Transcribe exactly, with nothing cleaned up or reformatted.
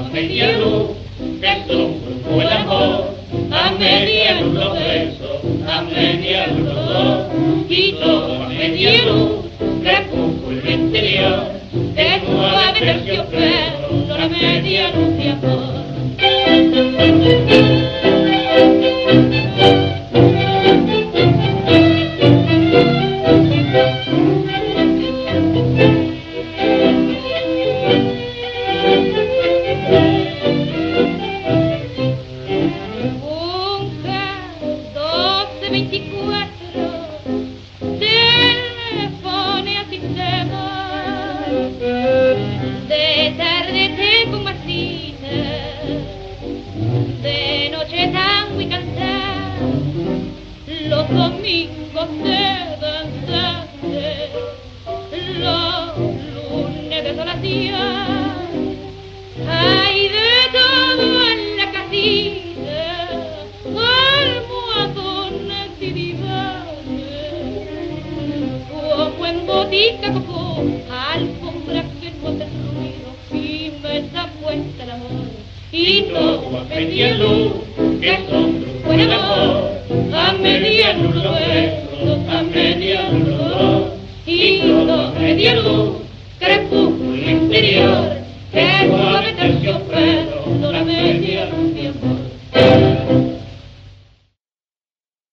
a media luz, que son como el amor, a media luz los besos, a media luz los dos, y todo a media luz, crepúsculo el interior, de suave terciopelo, la media luz de amor. De tarde te con Martina, de noche tango y cantar, los domingos de danzarte, los lunes de solación, hay de todo en la casita, almohadones y divanes, como en botica coco, alfombra que no hace ruido y mesa puesta el amor, y todo a media luz, que son con el amor, a media luz los besos, a media luz los dos, y todo a media luz.